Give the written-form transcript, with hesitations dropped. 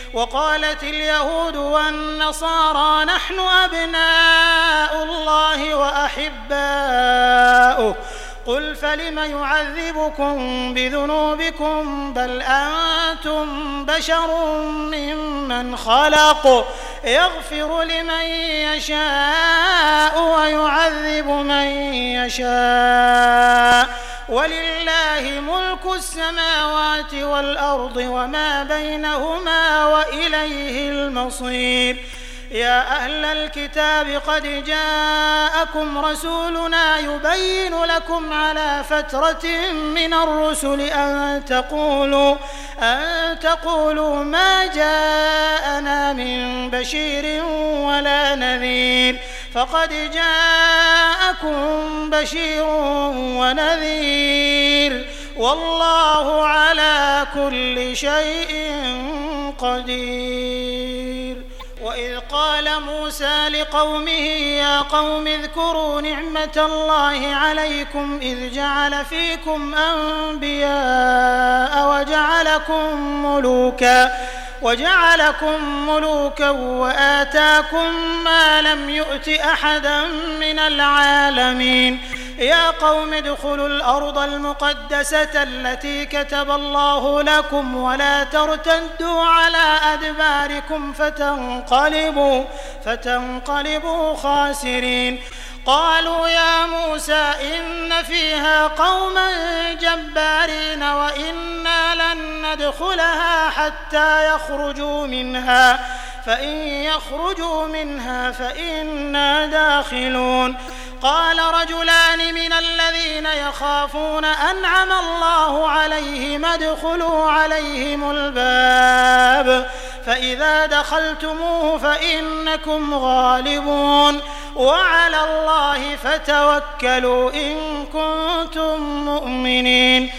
وقالت اليهود والنصارى نحن أبناء الله وأحباؤه قل فلم يعذبكم بذنوبكم بل أنتم بشر ممن خلق يغفر لمن يشاء ويعذب من يشاء ولله ملك السماوات والأرض وما بينهما وإليه المصير يا أهل الكتاب قد جاءكم رسولنا يبين لكم على فترة من الرسل أن تقولوا ما جاءنا من بشير ولا نذير فقد جاءكم بشير ونذير والله على كل شيء قدير. وإذ قال موسى لقومه يا قوم اذكروا نعمة الله عليكم إذ جعل فيكم أنبياء وجعلكم ملوكا وآتاكم ما لم يؤت أحدا من العالمين يا قوم ادخلوا الأرض المقدسة التي كتب الله لكم ولا ترتدوا على أدباركم فتنقلبوا خاسرين قالوا يا موسى إن فيها قوما جبارين وإنا لن ندخلها حتى يخرجوا منها فإن يخرجوا منها فإنا داخلون قال رجلان من الذين يخافون أنعم الله عليهم ادخلوا عليهم الباب فإذا دخلتموه فإنكم غالبون وعلى الله فتوكلوا إن كنتم مؤمنين